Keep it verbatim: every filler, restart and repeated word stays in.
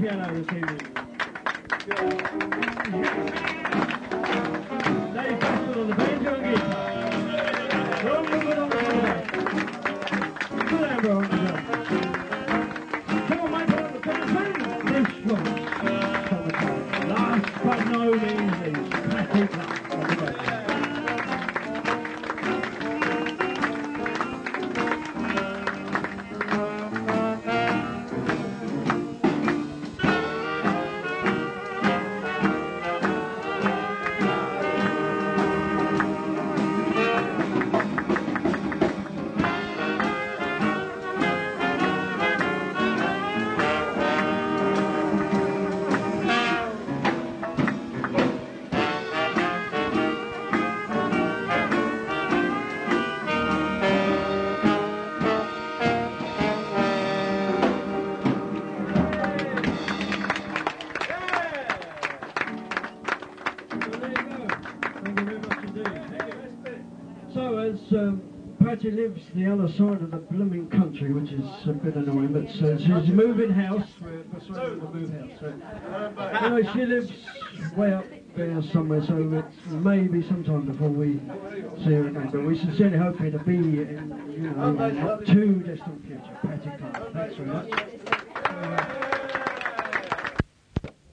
piano this evening. Dave Basford on the banjo and guitar. Ron Woodward on the piano. Good Amber on the drum. John Michael on the percussion. Bruce Ross on the guitar. Last but no means least, Patty Clark on the bass. Um, Patty lives the other side of the blooming country, which is a bit annoying, but uh, she's moving house. We're persuaded to move house. So, anyway, she lives way up there somewhere, so it's maybe sometime before we see her again. But we sincerely hope her to be in, you know, not too distant future. Patty Clark. Thanks very much.